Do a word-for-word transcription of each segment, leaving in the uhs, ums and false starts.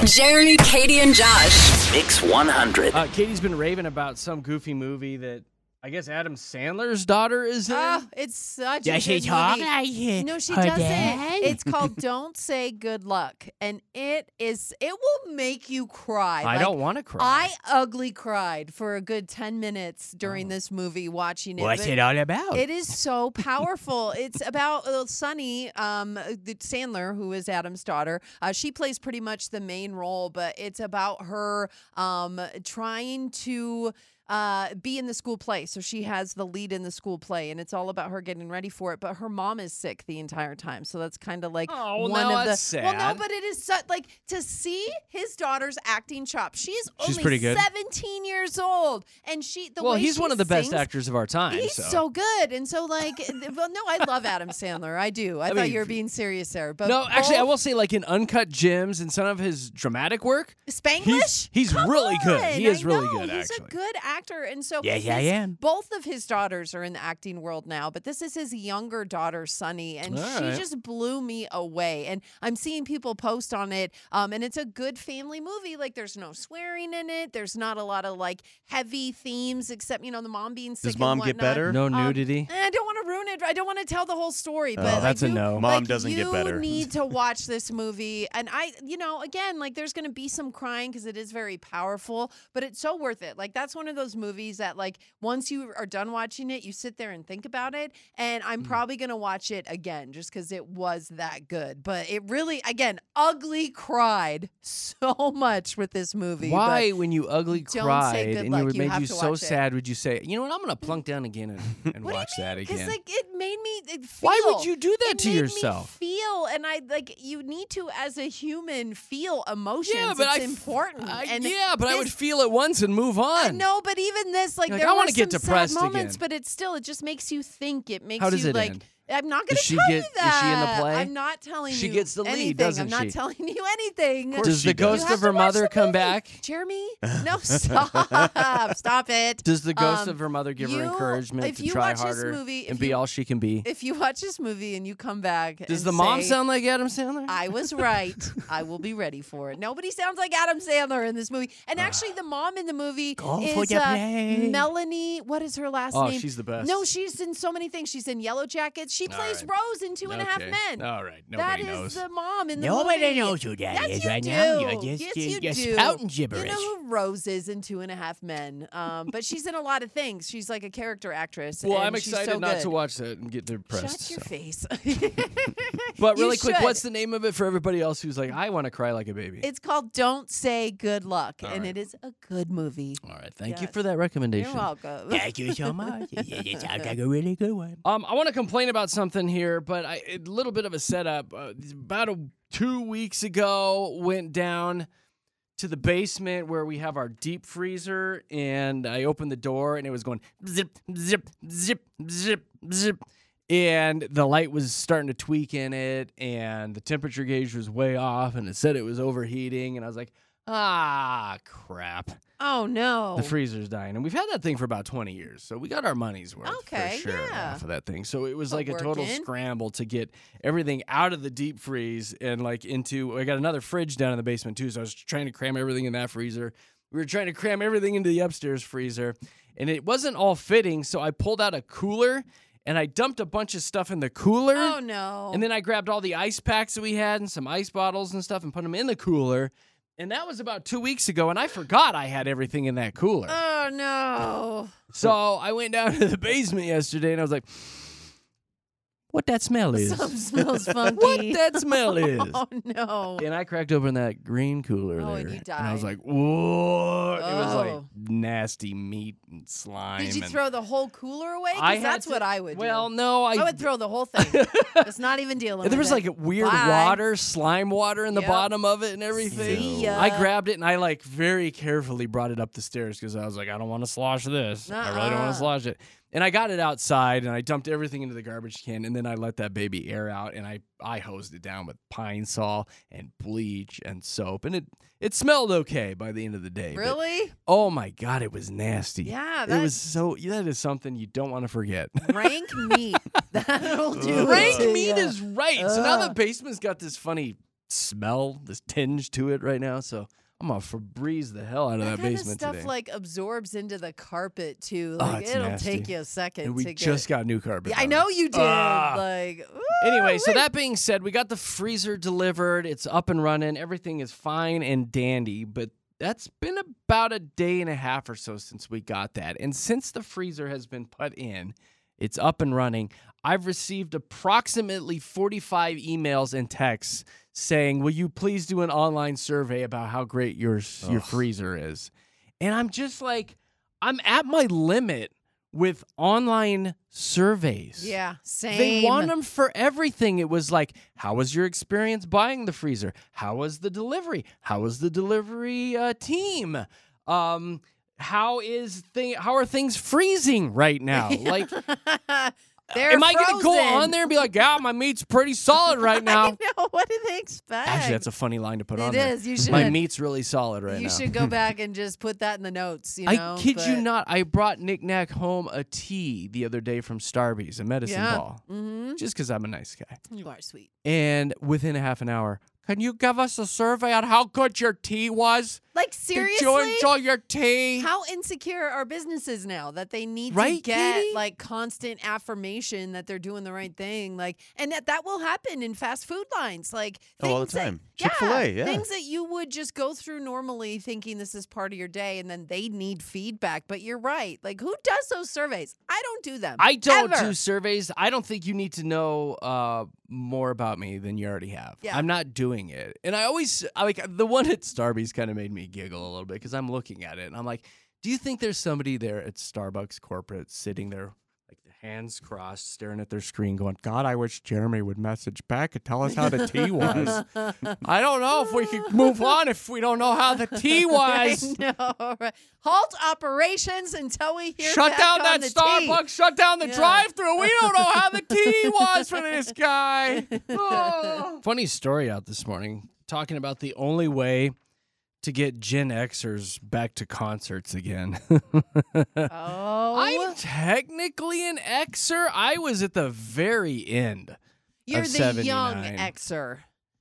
Jeremy, Katie, and Josh. Mix one hundred. Uh, Katie's been raving about some goofy movie that I guess Adam Sandler's daughter is in. Oh, it's such Yeah, a she good talk movie. like it. No, she Her doesn't. dad? It's called Don't Say Good Luck. And it is, it will make you cry. I Like, don't want to cry. I ugly cried for a good ten minutes during this movie watching it. What's but it all about? It is so powerful. It's about uh, Sunny, um, the Sandler, who is Adam's daughter. Uh, she plays pretty much the main role, but it's about her um, trying to uh, be in the school play. So she has the lead in the school play, and it's all about her getting ready for it. But her mom is sick the entire time, so that's kind of like Oh, well, one now of that's the. Well, sad. no, but it is such like to see his daughter's acting chops. She's She's only pretty good. seventeen years old, and she the well, way he's she one of the best sings, actors of our time. He's so. so good. And so, like, well, no, I love Adam Sandler. I do. I, I thought mean, you were being serious there. But No, actually, I both- will say, like in Uncut Gems and some of his dramatic work, Spanglish? he's- he's Come really good. on, He is I really know. good, He's actually. a good actor. And so, Yes, I his- am. both of his daughters are in the acting world now, but this is his younger daughter, Sunny, and All she right. just blew me away. And I'm seeing people post on it, um, and it's a good family movie. Like, there's no swearing in it. There's not a lot of, like, heavy themes, except, you know, the mom being sick Does mom and get whatnot. better? no Um, nudity. Eh, I don't want to ruin it. I don't want to tell the whole story. But Oh, like, that's a you- no. Mom like, doesn't get better. You need to watch this movie, and I, you know, again, like there's going to be some crying because it is very powerful, but it's so worth it. Like that's one of those movies that, like, once you are done watching it, you sit there and think about it. And I'm Mm. probably going to watch it again just because it was that good. But it really, again, ugly cried so much with this movie. but- Why, when you ugly Don't say cried good and luck. you would You made have you to so watch it. sad, would you say, you know what, I'm going to plunk down again and, and What watch do you that mean? again? Because like it made me it feel. Why would you do that it to made yourself? Me feel, and I like you need to, as a human, feel emotions. yeah, but it's I f- important. I- and yeah, but I would this- feel it once and move on. I know, but even this, like, Like, there I were wanna get some depressed sad moments, again. but it still, it just makes you think. It makes How does you it like. end? I'm not going Does to she tell get- you is that. she in the play? I'm not telling She you gets the lead, anything. doesn't I'm not she? telling you anything. course Does she the does. ghost You have of to her watch mother the come movie. back? Jeremy? No, stop. Stop it. Does the ghost Um, of her mother give her you- encouragement if to you try watch this harder movie, and if be you- all she can be? If you watch this movie and you come back, Does and the mom say, sound like Adam Sandler? I was right. I will be ready for it. Nobody sounds like Adam Sandler in this movie. And actually, the mom in the movie Go for is the uh, play. Melanie. What is her last Oh, name? she's the best. No, she's in so many things. She's in Yellow Jackets. She All plays right. Rose in Two and a Half Okay. Men. All right, That nobody is knows. the mom in the Nobody movie. knows who that yes, is you right do. now. You're just, yes, you're you just do. spouting You gibberish. know who Rose is in Two and a Half Men. Um, but she's in a lot of things. She's like a character actress. Well, and I'm she's excited so not good. to watch that and get depressed. Shut your so. face. But You really quick, should. what's the name of it for everybody else who's like, I want to cry like a baby? It's called Don't Say Good Luck, All and right. it is a good movie. All right, thank you Yes. for that recommendation. You're welcome. Thank you so much. It it sounds like a really good one. Um, I want to complain about something here, but I, a little bit of a setup. Uh, about a, two weeks ago, went down to the basement where we have our deep freezer, and I opened the door, and it was going zip, zip, zip, zip, zip. And the light was starting to tweak in it, and the temperature gauge was way off, and it said it was overheating, and I was like, ah, crap. Oh no. The freezer's dying. And we've had that thing for about twenty years. So we got our money's worth Okay, for sure yeah. off of that thing. So it was But like a total working. scramble to get everything out of the deep freeze and like into, I got another fridge down in the basement too. So I was trying to cram everything in that freezer. We were trying to cram everything into the upstairs freezer, and it wasn't all fitting. So I pulled out a cooler and I dumped a bunch of stuff in the cooler. Oh no. And then I grabbed all the ice packs that we had and some ice bottles and stuff and put them in the cooler. And that was about two weeks ago, and I forgot I had everything in that cooler. Oh no. So I went down to the basement yesterday, and I was like, what that smell is? Something smells funky. What that smell is? Oh no. And I cracked open that green cooler Oh, there. and you I was died. like, whoa. It was like Oh. nasty meat and slime. Did you and throw the whole cooler away? I Because had that's to- what I would Well, do. no. I, I would throw the whole thing. It's not even dealing there with was it. like weird Bye. water, slime water in the Yep. bottom of it and everything. See ya. I grabbed it and I like very carefully brought it up the stairs because I was like, I don't want to slosh this. I really don't want Uh-uh. to slosh it. And I got it outside and I dumped everything into the garbage can and then I let that baby air out and I, I hosed it down with Pine Sol and bleach and soap and it it smelled okay by the end of the day. but- Really? oh my God, it was nasty. Yeah, it that- was so. That is something you don't want to forget. Rank meat. That'll do it Rank to meat ya. is right. So now the Ugh. basement's got this funny smell, this tinge to it right now. So I'm gonna Febreze the hell out of that, that kind of basement stuff today. like absorbs into the carpet too. Oh, Like it's it'll nasty. take you a second and we to just get. got new carpet. Yeah, I on. know you did. Ah. Like Anyway, so woo-wee. that being said, we got the freezer delivered. It's up and running. Everything is fine and dandy, but that's been about a day and a half or so since we got that. And since the freezer has been put in, it's up and running. I've received approximately forty-five emails and texts saying, will you please do an online survey about how great your, your freezer is? And I'm just like, I'm at my limit with online surveys. Yeah, same. They want them for everything. It was like, how was your experience buying the freezer? How was the delivery? How was the delivery uh, team? Um, how is thing? How are things freezing right now? Like, They're am I going to go frozen. on there and be like, yeah, my meat's pretty solid right now? I know. What do they expect? Actually, that's a funny line to put It on there. is. You should. My meat's really solid right you now. should go back and just put that in the notes. You I know, kid you but- not. I brought Nick Nack home a tea the other day from Starbucks, a medicine Yeah. ball, Mm-hmm. just because I'm a nice guy. You are sweet. And within a half an hour, can you give us a survey on how good your tea was? Like Did seriously. you enjoy your tea? How insecure are businesses now that they need to Right, get Katie? like constant affirmation that they're doing the right thing? Like, and that that will happen in fast food lines. Like Oh, all the things that- time. Chick-fil-A, yeah. things that you would just go through normally, thinking this is part of your day, and then they need feedback. But you're right. Like, who does those surveys? I don't do them. I don't ever. do surveys. I don't think you need to know uh, more about me than you already have. Yeah. I'm not doing it. And I always, I like, the one at Starbucks kind of made me giggle a little bit because I'm looking at it and I'm like, do you think there's somebody there at Starbucks corporate sitting there, like the hands crossed, staring at their screen going, God, I wish Jeremy would message back and tell us how the tea was. I don't know if we could move on if we don't know how the tea was. I know, right? Halt operations until we hear Shut back down on that the Starbucks. tea. Shut down the Yeah. drive-through. We don't know how the tea was for this guy. Oh. Funny story out this morning talking about the only way to get Gen Xers back to concerts again. Oh, I'm technically an Xer. I was at the very end. you're of the young seventy-nine. Xer.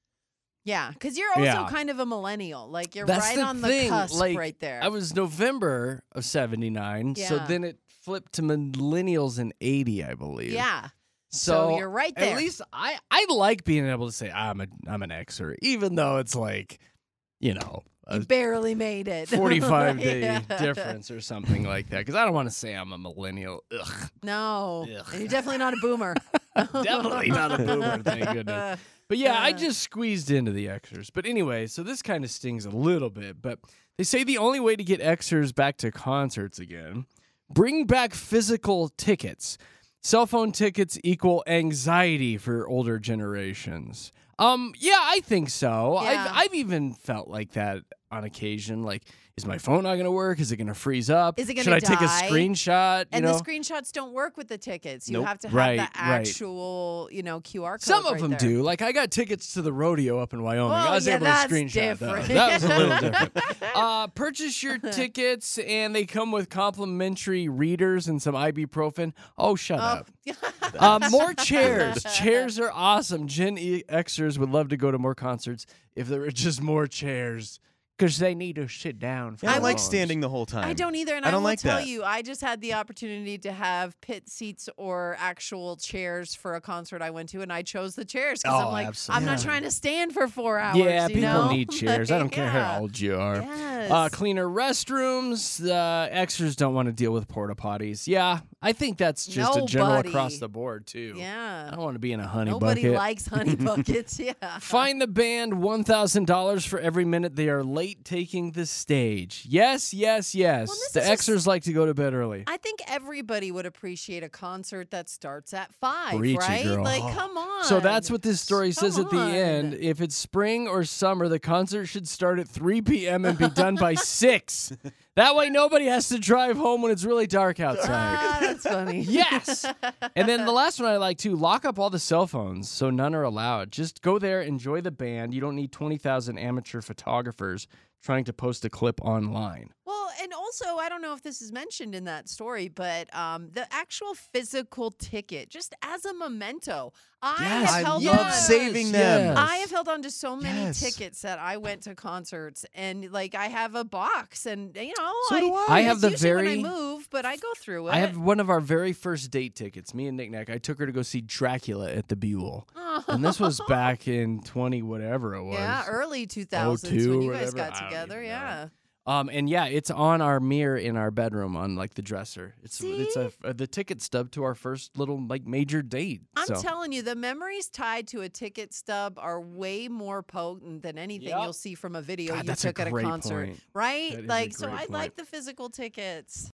Yeah, because you're also Yeah. kind of a millennial. Like you're That's right the on thing. the cusp like, right there. I was November of seventy-nine, so Yeah. then it flipped to millennials in eighty, I believe. yeah. So, So you're right there. At least I, I like being able to say I'm a I'm an Xer, even though it's like, you know, You a barely made it. forty-five day Yeah. difference or something like that. Because I don't want to say I'm a millennial. Ugh, No, Ugh. and you're definitely not a boomer. definitely not a boomer. Thank goodness. But yeah, I Uh. just squeezed into the Xers. But anyway, so this kind of stings a little bit. But they say the only way to get Xers back to concerts again, bring back physical tickets. Cell phone tickets equal anxiety for older generations. Um, yeah, I think so. Yeah. I've I've even felt like that on occasion. Like, is my phone not going to work? Is it going to freeze up? Is it gonna Should I take a die? screenshot? You And know? the screenshots don't work with the tickets. You Nope. have to have Right, the right. actual, you know, Q R code. Some of right them there. do. Like, I got tickets to the rodeo up in Wyoming. Oh, I was yeah, able that's to screenshot different. those. That was a little different. Uh, purchase your tickets, and they come with complimentary readers and some ibuprofen. Oh, shut up. Uh, more chairs. Chairs are awesome. Gen E- Xers would love to go to more concerts if there were just more chairs because they need to sit down. For Yeah, I the like songs. standing the whole time. I don't either, and I I, don't will like tell that. you, I just had the opportunity to have pit seats or actual chairs for a concert I went to, and I chose the chairs because Oh, I'm like, I'm absolutely. not trying to stand for four hours. Yeah, you people know? need chairs. I don't care Yeah. how old you are. Yes. Uh, cleaner restrooms. The Xers don't want to deal with porta potties. Yeah, I think that's just a general Nobody. across the board too. I Yeah. don't want to be in a honey Nobody bucket. likes honey buckets. Yeah. Fine the band one thousand dollars for every minute they are late taking the stage. Yes, yes, yes. Well, this the is just- Xers like to go to bed early. I think everybody would appreciate a concert that starts at five, Preach it, right? girl. Like, Oh. come on. So that's what this story says Come at the on. end. If it's spring or summer, the concert should start at three p.m. and be done by six. That way nobody has to drive home when it's really dark outside. Ah, that's funny. Yes. And then the last one I like too, lock up all the cell phones so none are allowed. Just go there, enjoy the band. You don't need twenty thousand amateur photographers trying to post a clip online. Well, and also, I don't know if this is mentioned in that story, but um, the actual physical ticket, just as a memento. I Yes, have I held love on. saving them. Yes. I have held on to so many Yes. tickets that I went to concerts, and like I have a box, and you know, So I, do I. I have it's the usually very- when I move, but I go through it. I have one of our very first date tickets. Me and Nick Nack. I took her to go see Dracula at the Buell, and this was back in twenty whatever it was. yeah, early two thousands oh two when you or guys whatever. got I don't together. even know. Yeah. Um, and yeah, it's on our mirror in our bedroom on like the dresser. It's it's See? a, the ticket stub to our first little like major date. I'm so. telling you, the memories tied to a ticket stub are way more potent than anything Yep. you'll see from a video God, you that's a took at a great concert, point. right? That is a Like, so great I point. like the physical tickets.